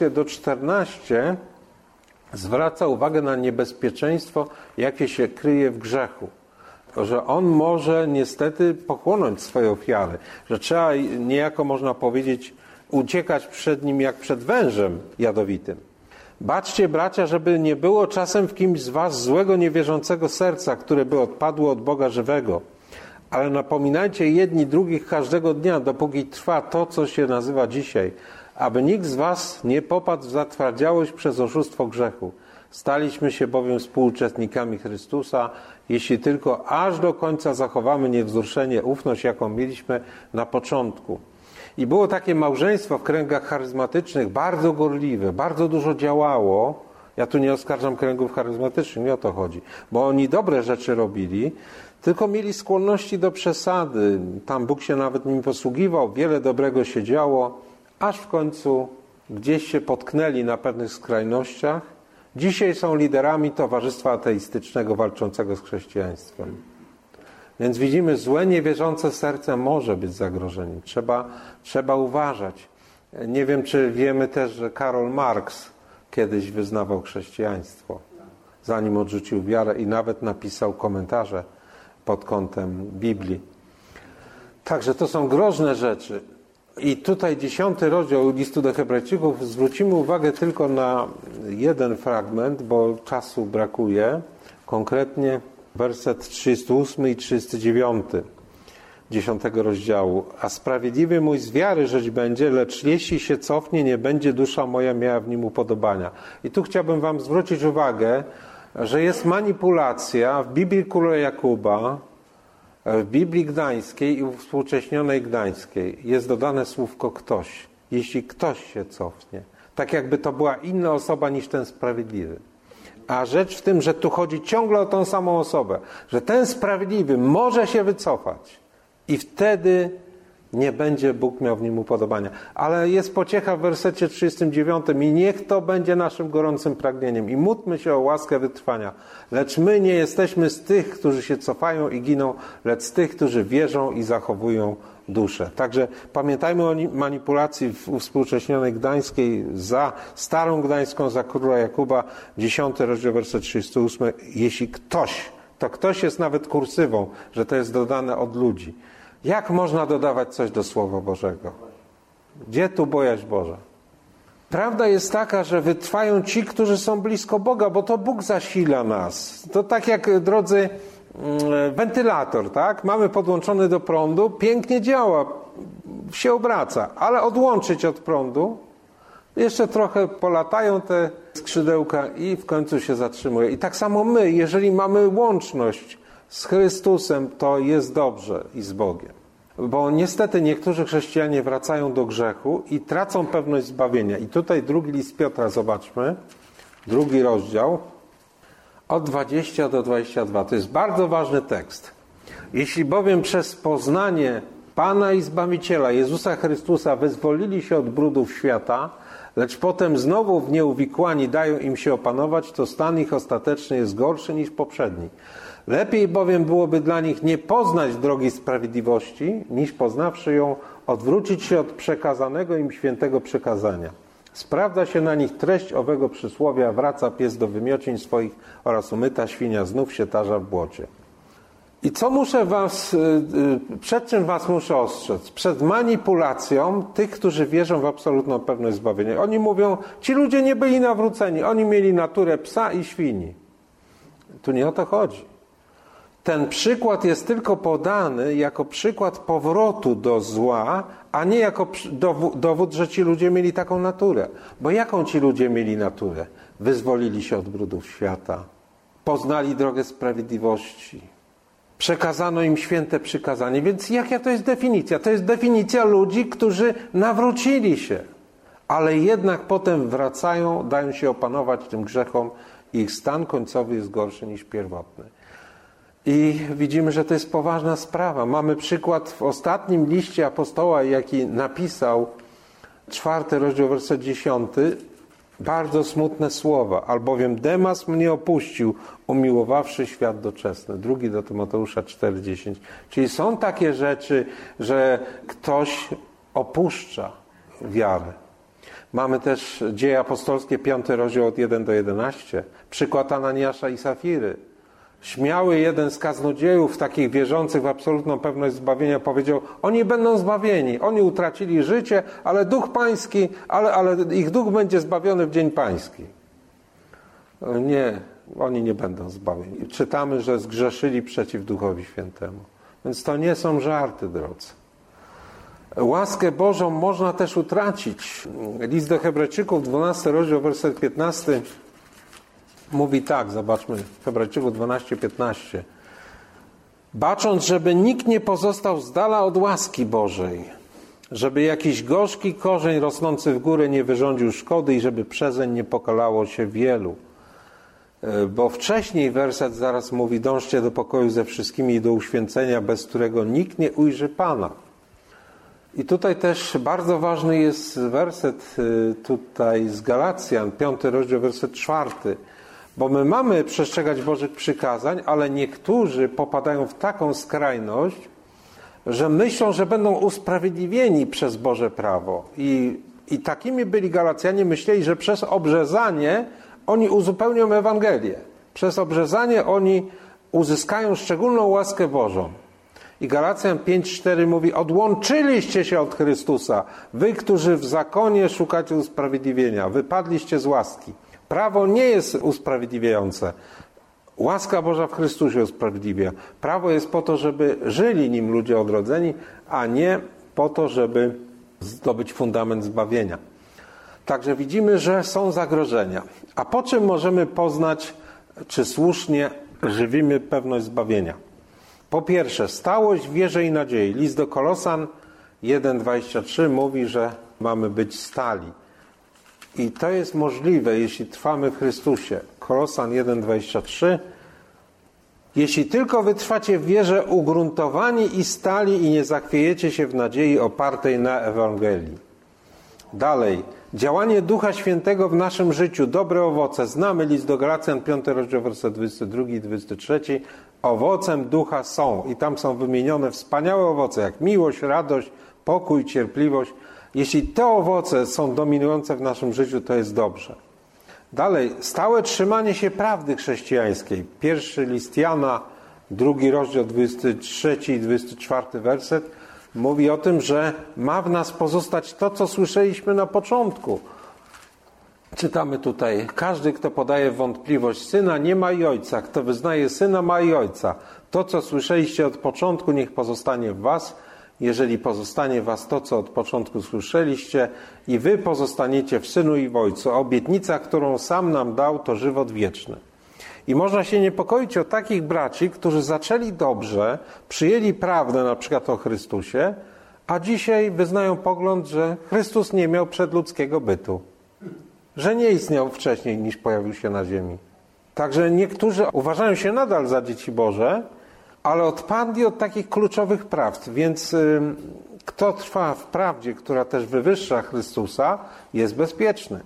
12-14 zwraca uwagę na niebezpieczeństwo, jakie się kryje w grzechu. Że on może niestety pochłonąć swoje ofiary, że trzeba niejako, można powiedzieć, uciekać przed nim jak przed wężem jadowitym. Baczcie, bracia, żeby nie było czasem w kimś z was złego, niewierzącego serca, które by odpadło od Boga żywego. Ale napominajcie jedni drugich każdego dnia, dopóki trwa to, co się nazywa dzisiaj, aby nikt z was nie popadł w zatwardziałość przez oszustwo grzechu. Staliśmy się bowiem współuczestnikami Chrystusa, jeśli tylko aż do końca zachowamy niewzruszenie, ufność, jaką mieliśmy na początku. I było takie małżeństwo w kręgach charyzmatycznych, bardzo gorliwe, bardzo dużo działało. Ja tu nie oskarżam kręgów charyzmatycznych, nie o to chodzi, bo oni dobre rzeczy robili, tylko mieli skłonności do przesady. Tam Bóg się nawet nim posługiwał, wiele dobrego się działo, aż w końcu gdzieś się potknęli na pewnych skrajnościach. Dzisiaj są liderami towarzystwa ateistycznego walczącego z chrześcijaństwem. Więc widzimy, złe, niewierzące serce może być zagrożeniem. Trzeba uważać. Nie wiem, czy wiemy też, że Karol Marx kiedyś wyznawał chrześcijaństwo, zanim odrzucił wiarę i nawet napisał komentarze pod kątem Biblii. Także to są groźne rzeczy. I tutaj 10 rozdział listu do Hebrajczyków, zwrócimy uwagę tylko na jeden fragment, bo czasu brakuje. Konkretnie werset 38 i 39 10 rozdziału. A sprawiedliwy mój z wiary żyć będzie, lecz jeśli się cofnie, nie będzie dusza moja miała w nim upodobania. I tu chciałbym wam zwrócić uwagę, że jest manipulacja w Biblii Króla Jakuba, w Biblii Gdańskiej i Uwspółcześnionej Gdańskiej. Jest dodane słówko ktoś. Jeśli ktoś się cofnie. Tak jakby to była inna osoba niż ten sprawiedliwy. A rzecz w tym, że tu chodzi ciągle o tą samą osobę. Że ten sprawiedliwy może się wycofać. I wtedy nie będzie Bóg miał w nim upodobania. Ale jest pociecha w wersecie 39. I niech to będzie naszym gorącym pragnieniem. I módlmy się o łaskę wytrwania. Lecz my nie jesteśmy z tych, którzy się cofają i giną, lecz z tych, którzy wierzą i zachowują duszę. Także pamiętajmy o manipulacji w uwspółcześnionej Gdańskiej za Starą Gdańską, za Króla Jakuba, 10 rozdział, werset 38. Jeśli ktoś, to ktoś jest nawet kursywą, że to jest dodane od ludzi. Jak można dodawać coś do Słowa Bożego? Gdzie tu bojaźń Boża? Prawda jest taka, że wytrwają ci, którzy są blisko Boga, bo to Bóg zasila nas. To tak jak, drodzy, wentylator, tak? Mamy podłączony do prądu, pięknie działa, się obraca, ale odłączyć od prądu, jeszcze trochę polatają te skrzydełka i w końcu się zatrzymuje. I tak samo my, jeżeli mamy łączność z Chrystusem, to jest dobrze i z Bogiem. Bo niestety niektórzy chrześcijanie wracają do grzechu i tracą pewność zbawienia. I tutaj drugi list Piotra, zobaczmy, 2 rozdział, od 20 do 22. To jest bardzo ważny tekst. Jeśli bowiem przez poznanie Pana i Zbawiciela Jezusa Chrystusa wyzwolili się od brudów świata, lecz potem znowu w nie uwikłani dają im się opanować, to stan ich ostateczny jest gorszy niż poprzedni. Lepiej bowiem byłoby dla nich nie poznać drogi sprawiedliwości, niż poznawszy ją, odwrócić się od przekazanego im świętego przykazania. Sprawdza się na nich treść owego przysłowia, wraca pies do wymiociń swoich oraz umyta świnia znów się tarza w błocie. I co przed czym was muszę ostrzec? Przed manipulacją tych, którzy wierzą w absolutną pewność zbawienia. Oni mówią, ci ludzie nie byli nawróceni, oni mieli naturę psa i świni. Tu nie o to chodzi. Ten przykład jest tylko podany jako przykład powrotu do zła, a nie jako dowód, że ci ludzie mieli taką naturę. Bo jaką ci ludzie mieli naturę? Wyzwolili się od brudów świata, poznali drogę sprawiedliwości, przekazano im święte przykazanie. Więc jaka to jest definicja? To jest definicja ludzi, którzy nawrócili się, ale jednak potem wracają, dają się opanować tym grzechom i ich stan końcowy jest gorszy niż pierwotny. I widzimy, że to jest poważna sprawa. Mamy przykład w ostatnim liście apostoła, jaki napisał, 4 rozdział, werset 10, bardzo smutne słowa. Albowiem Demas mnie opuścił, umiłowawszy świat doczesny. 2 do Tymoteusza 4,10. Czyli są takie rzeczy, że ktoś opuszcza wiarę. Mamy też Dzieje apostolskie, 5 rozdział od 1 do 11. Przykład Ananiasza i Safiry. Śmiały jeden z kaznodziejów, takich wierzących w absolutną pewność zbawienia, powiedział, oni będą zbawieni, oni utracili życie, ale duch pański, ale ich duch będzie zbawiony w dzień pański. Nie, oni nie będą zbawieni. Czytamy, że zgrzeszyli przeciw Duchowi Świętemu. Więc to nie są żarty, drodzy. Łaskę Bożą można też utracić. List do Hebrajczyków, 12 rozdział, werset 15, mówi tak, zobaczmy, Hebrajczyków 12:15. Bacząc, żeby nikt nie pozostał z dala od łaski Bożej, żeby jakiś gorzki korzeń rosnący w górę nie wyrządził szkody i żeby przezeń nie pokalało się wielu. Bo wcześniej werset zaraz mówi, dążcie do pokoju ze wszystkimi i do uświęcenia, bez którego nikt nie ujrzy Pana. I tutaj też bardzo ważny jest werset tutaj z Galacjan, 5 rozdział, werset 4. Bo my mamy przestrzegać Bożych przykazań, ale niektórzy popadają w taką skrajność, że myślą, że będą usprawiedliwieni przez Boże prawo. I takimi byli Galacjanie, myśleli, że przez obrzezanie oni uzupełnią Ewangelię. Przez obrzezanie oni uzyskają szczególną łaskę Bożą. I Galacjan 5:4 mówi: odłączyliście się od Chrystusa, wy, którzy w zakonie szukacie usprawiedliwienia, wypadliście z łaski. Prawo nie jest usprawiedliwiające. Łaska Boża w Chrystusie usprawiedliwia. Prawo jest po to, żeby żyli nim ludzie odrodzeni, a nie po to, żeby zdobyć fundament zbawienia. Także widzimy, że są zagrożenia. A po czym możemy poznać, czy słusznie żywimy pewność zbawienia? Po pierwsze, stałość w wierze i nadziei. List do Kolosan 1:23 mówi, że mamy być stali. I to jest możliwe, jeśli trwamy w Chrystusie. Kolosan 1:23. Jeśli tylko wytrwacie w wierze ugruntowani i stali i nie zachwiejecie się w nadziei opartej na Ewangelii. Dalej. Działanie Ducha Świętego w naszym życiu, dobre owoce. Znamy list do Galacjan, 5 rozdział, werset 22 i 23. Owocem Ducha są. I tam są wymienione wspaniałe owoce, jak miłość, radość, pokój, cierpliwość. Jeśli te owoce są dominujące w naszym życiu, to jest dobrze. Dalej, stałe trzymanie się prawdy chrześcijańskiej. Pierwszy list Jana, 2 rozdział, 23 i 24 werset, mówi o tym, że ma w nas pozostać to, co słyszeliśmy na początku. Czytamy tutaj: każdy, kto podaje w wątpliwość Syna, nie ma i Ojca. Kto wyznaje Syna, ma i Ojca. To, co słyszeliście od początku, niech pozostanie w was. Jeżeli pozostanie w was to, co od początku słyszeliście, i wy pozostaniecie w Synu i w Ojcu. Obietnica, którą sam nam dał, to żywot wieczny. I można się niepokoić o takich braci, którzy zaczęli dobrze, przyjęli prawdę na przykład o Chrystusie, a dzisiaj wyznają pogląd, że Chrystus nie miał przedludzkiego bytu. Że nie istniał wcześniej, niż pojawił się na ziemi. Także niektórzy uważają się nadal za dzieci Boże, ale odpadli od takich kluczowych prawd. Więc kto trwa w prawdzie, która też wywyższa Chrystusa, jest bezpieczny.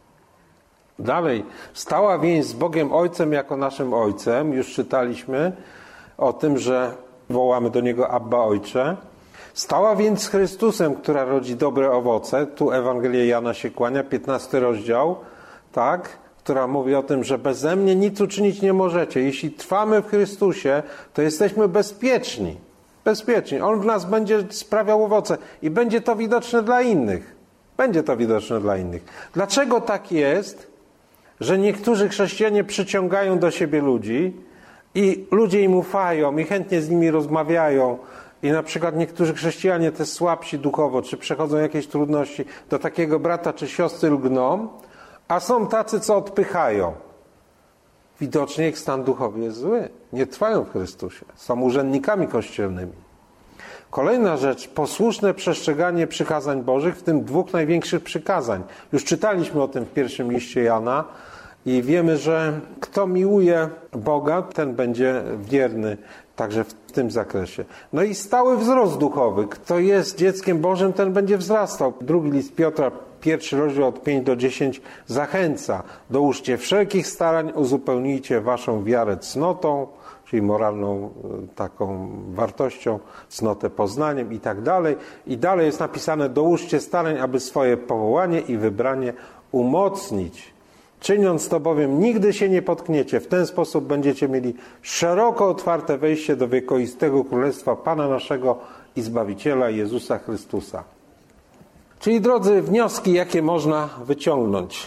Dalej, stała więź z Bogiem Ojcem jako naszym Ojcem. Już czytaliśmy o tym, że wołamy do Niego Abba Ojcze. Stała więc z Chrystusem, która rodzi dobre owoce. Tu Ewangelia Jana się kłania, 15 rozdział, tak, która mówi o tym, że beze mnie nic uczynić nie możecie. Jeśli trwamy w Chrystusie, to jesteśmy bezpieczni. Bezpieczni. On w nas będzie sprawiał owoce i będzie to widoczne dla innych. Będzie to widoczne dla innych. Dlaczego tak jest, że niektórzy chrześcijanie przyciągają do siebie ludzi i ludzie im ufają i chętnie z nimi rozmawiają i na przykład niektórzy chrześcijanie też słabsi duchowo, czy przechodzą jakieś trudności, do takiego brata czy siostry lgną, a są tacy, co odpychają. Widocznie ich stan duchowy jest zły. Nie trwają w Chrystusie. Są urzędnikami kościelnymi. Kolejna rzecz, posłuszne przestrzeganie przykazań Bożych, w tym 2 największych przykazań. Już czytaliśmy o tym w pierwszym liście Jana i wiemy, że kto miłuje Boga, ten będzie wierny także w tym zakresie. No i stały wzrost duchowy. Kto jest dzieckiem Bożym, ten będzie wzrastał. 2 list Piotra, 1 rozdział od 5 do 10 zachęca. Dołóżcie wszelkich starań, uzupełnijcie waszą wiarę cnotą, czyli moralną taką wartością, cnotę poznaniem i tak dalej. I dalej jest napisane: dołóżcie starań, aby swoje powołanie i wybranie umocnić. Czyniąc to bowiem, nigdy się nie potkniecie. W ten sposób będziecie mieli szeroko otwarte wejście do wiekuistego Królestwa Pana naszego i Zbawiciela Jezusa Chrystusa. Czyli, drodzy, wnioski, jakie można wyciągnąć.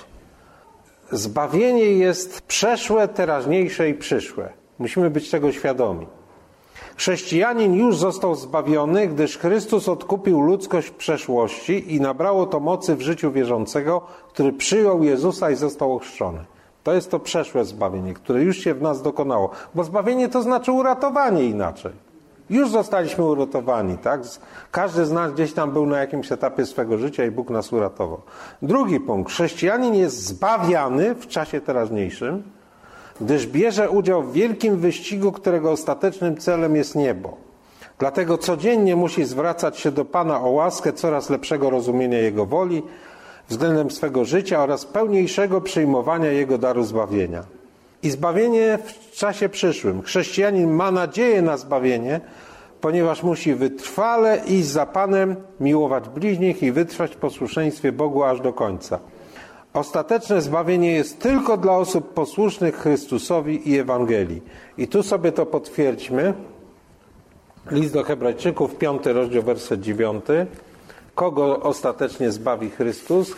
Zbawienie jest przeszłe, teraźniejsze i przyszłe. Musimy być tego świadomi. Chrześcijanin już został zbawiony, gdyż Chrystus odkupił ludzkość w przeszłości i nabrało to mocy w życiu wierzącego, który przyjął Jezusa i został ochrzczony. To jest to przeszłe zbawienie, które już się w nas dokonało. Bo zbawienie to znaczy uratowanie inaczej. Już zostaliśmy uratowani, tak? Każdy z nas gdzieś tam był na jakimś etapie swego życia i Bóg nas uratował. Drugi punkt. Chrześcijanin jest zbawiany w czasie teraźniejszym, gdyż bierze udział w wielkim wyścigu, którego ostatecznym celem jest niebo. Dlatego codziennie musi zwracać się do Pana o łaskę coraz lepszego rozumienia Jego woli względem swego życia oraz pełniejszego przyjmowania Jego daru zbawienia. I zbawienie w czasie przyszłym. Chrześcijanin ma nadzieję na zbawienie, ponieważ musi wytrwale iść za Panem, miłować bliźnich i wytrwać w posłuszeństwie Bogu aż do końca. Ostateczne zbawienie jest tylko dla osób posłusznych Chrystusowi i Ewangelii. I tu sobie to potwierdźmy. List do Hebrajczyków, 5 rozdział, werset 9. Kogo ostatecznie zbawi Chrystus?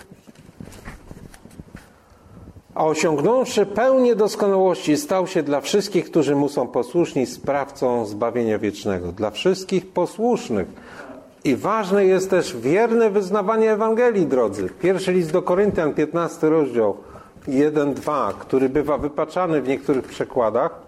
A osiągnąwszy pełnię doskonałości, stał się dla wszystkich, którzy mu są posłuszni, sprawcą zbawienia wiecznego. Dla wszystkich posłusznych. I ważne jest też wierne wyznawanie Ewangelii, drodzy. Pierwszy list do Koryntian, 15 rozdział, 1-2, który bywa wypaczany w niektórych przekładach.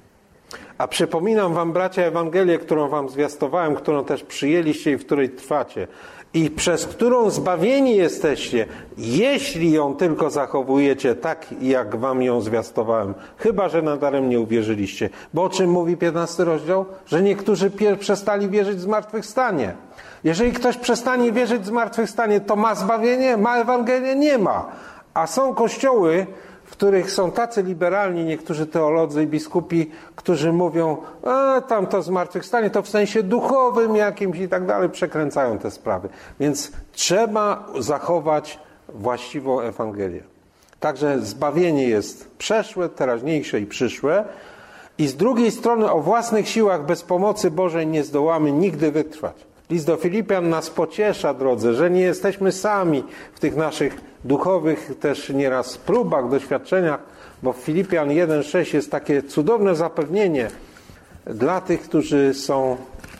A przypominam wam, bracia, Ewangelię, którą wam zwiastowałem, którą też przyjęliście i w której trwacie, i przez którą zbawieni jesteście, jeśli ją tylko zachowujecie tak, jak wam ją zwiastowałem, chyba że nadarem nie uwierzyliście. Bo o czym mówi 15 rozdział? Że niektórzy przestali wierzyć w zmartwychwstanie. Jeżeli ktoś przestanie wierzyć w zmartwychwstanie, to ma zbawienie? Ma Ewangelię? Nie ma. A są kościoły, w których są tacy liberalni niektórzy teolodzy i biskupi, którzy mówią, tam to zmartwychwstanie to w sensie duchowym jakimś i tak dalej, przekręcają te sprawy. Więc trzeba zachować właściwą Ewangelię. Także zbawienie jest przeszłe, teraźniejsze i przyszłe. I z drugiej strony o własnych siłach bez pomocy Bożej nie zdołamy nigdy wytrwać. List do Filipian nas pociesza, drodzy, że nie jesteśmy sami w tych naszych duchowych też nieraz próbach, doświadczeniach, bo w Filipian 1,6 jest takie cudowne zapewnienie dla tych, którzy są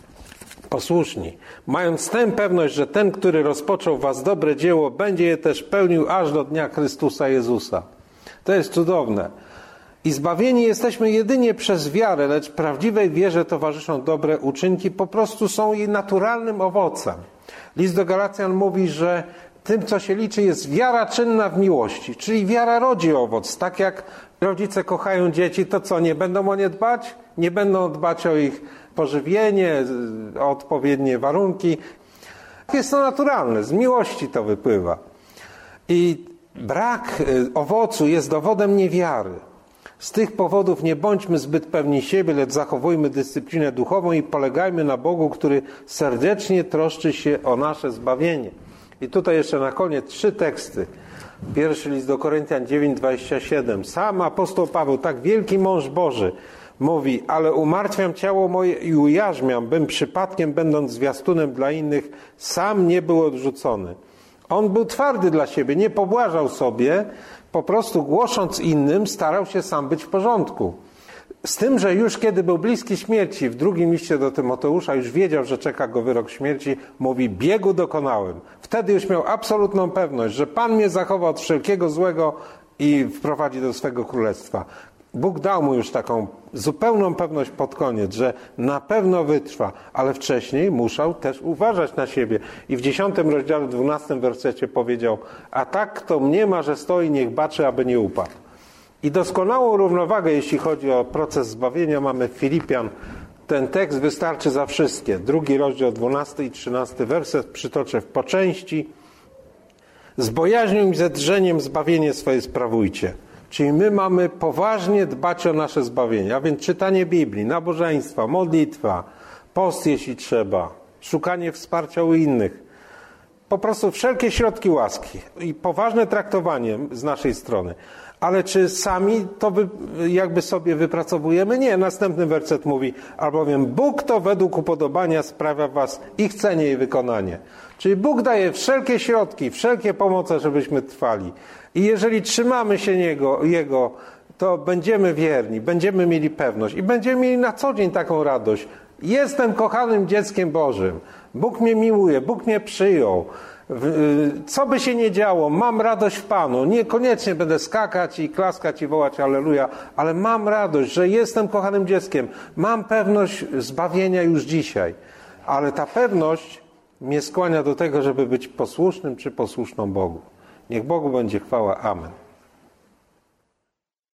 posłuszni. Mając tę pewność, że ten, który rozpoczął was dobre dzieło, będzie je też pełnił aż do dnia Chrystusa Jezusa. To jest cudowne. I zbawieni jesteśmy jedynie przez wiarę, lecz prawdziwej wierze towarzyszą dobre uczynki, po prostu są jej naturalnym owocem. List do Galacjan mówi, że tym, co się liczy, jest wiara czynna w miłości, czyli wiara rodzi owoc. Tak jak rodzice kochają dzieci, to co, nie będą o nie dbać? Nie będą dbać o ich pożywienie, o odpowiednie warunki. Jest to naturalne, z miłości to wypływa. I brak owocu jest dowodem niewiary. Z tych powodów nie bądźmy zbyt pewni siebie, lecz zachowujmy dyscyplinę duchową i polegajmy na Bogu, który serdecznie troszczy się o nasze zbawienie. I tutaj jeszcze na koniec 3 teksty. Pierwszy list do Koryntian 9:27. Sam apostoł Paweł, tak wielki mąż Boży, mówi, ale umartwiam ciało moje i ujarzmiam, bym przypadkiem, będąc zwiastunem dla innych, sam nie był odrzucony. On był twardy dla siebie, nie pobłażał sobie, po prostu głosząc innym, starał się sam być w porządku. Z tym, że już kiedy był bliski śmierci, w drugim liście do Tymoteusza już wiedział, że czeka go wyrok śmierci, mówi, biegu dokonałem. Wtedy już miał absolutną pewność, że Pan mnie zachowa od wszelkiego złego i wprowadzi do swego królestwa. Bóg dał mu już taką zupełną pewność pod koniec, że na pewno wytrwa, ale wcześniej musiał też uważać na siebie. I w 10 rozdziale, 12 wersecie powiedział, a tak kto mniema, że stoi, niech baczy, aby nie upadł. I doskonałą równowagę, jeśli chodzi o proces zbawienia, mamy w Filipian. Ten tekst wystarczy za wszystkie. 2 rozdział, 12 i 13 werset przytoczę po części. Z bojaźnią i ze drżeniem zbawienie swoje sprawujcie. Czyli my mamy poważnie dbać o nasze zbawienie, a więc czytanie Biblii, nabożeństwa, modlitwa, post jeśli trzeba, szukanie wsparcia u innych. Po prostu wszelkie środki łaski i poważne traktowanie z naszej strony. Ale czy sami to jakby sobie wypracowujemy? Nie. Następny werset mówi, albowiem Bóg to według upodobania sprawia w was i chcenie i wykonanie. Czyli Bóg daje wszelkie środki, wszelkie pomoce, żebyśmy trwali. I jeżeli trzymamy się Jego, to będziemy wierni, będziemy mieli pewność i będziemy mieli na co dzień taką radość. Jestem kochanym dzieckiem Bożym. Bóg mnie miłuje, Bóg mnie przyjął. Co by się nie działo, mam radość w Panu. Niekoniecznie będę skakać i klaskać i wołać alleluja, ale mam radość, że jestem kochanym dzieckiem. Mam pewność zbawienia już dzisiaj. Ale ta pewność mnie skłania do tego, żeby być posłusznym czy posłuszną Bogu. Niech Bogu będzie chwała. Amen.